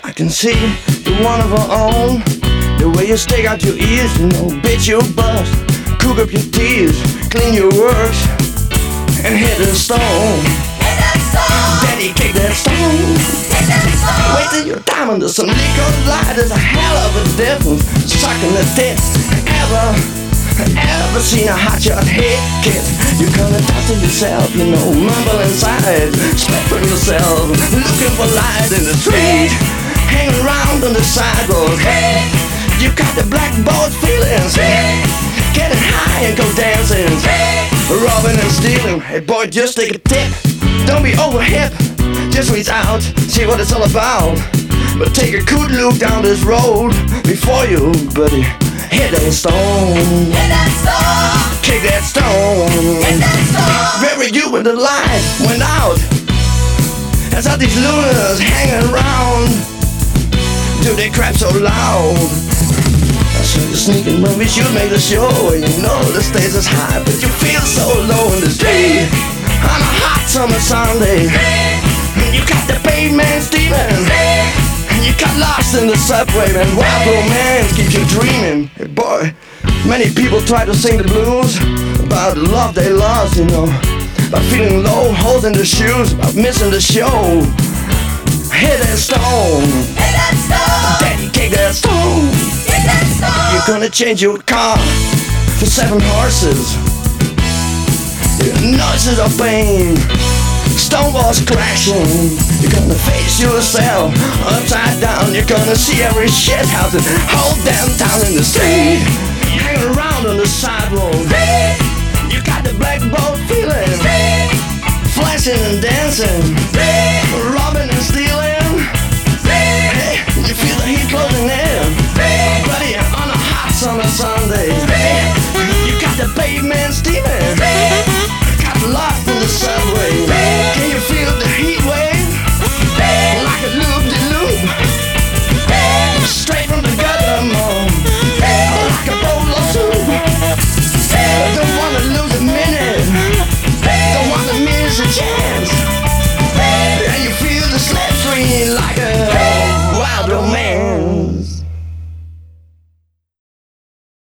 I can see you're one of our own. The way you stick out your ears, you know, bitch you bust. Cook up your tears, clean your works, and hit the stone. Hit that stone. Daddy, kick that stone. Hit that stone. Wait till you're down under some liquor light. There's a hell of a difference sucking the dick. Ever seen a hotshot hit kid? You're gonna talk to yourself, you know, mumble inside, spit from yourself, looking for light in the street, hanging around on the sidewalk. You got the black boat feelings, getting high and go dancing, robbing and stealing. Hey boy, just take a tip, don't be over hip, just reach out, see what it's all about. But take a good look down this road before you, buddy. Hit that stone. Hit that stone. Kick that stone. Hit that stone. Bury you when the light went out. I saw these lunars hanging around. Do they crap so loud? I saw you sneaking when we should make the show. And you know the stage is high, but you feel so low in the street. On a hot summer Sunday, you got the pavement steaming. You got lost in the subway, man. Wild romance keeps you dreaming. Hey boy, many people try to sing the blues about the love they lost, you know, about feeling low, holes in the shoes, about missing the show. Hit that stone. Hit that stone. Daddy, kick that stone. Hit that stone. You're gonna change your car for 7 horses. Noises of pain, stone walls crashing. You're gonna face yourself upside down. You're gonna see every shit house and whole damn town in the street, hanging around on the sidewalk. You got the black boat feeling, flashing and dancing, robbing and stealing. Hey, you feel the heat closing in, buddy, on a hot summer Sunday. You got the pavement steaming, got lost in the subway. Can you feel the heat wave? Like a loop-de-loop, straight from the gutter, mom, like a bowl of soup. Don't wanna lose a minute, don't wanna miss a chance.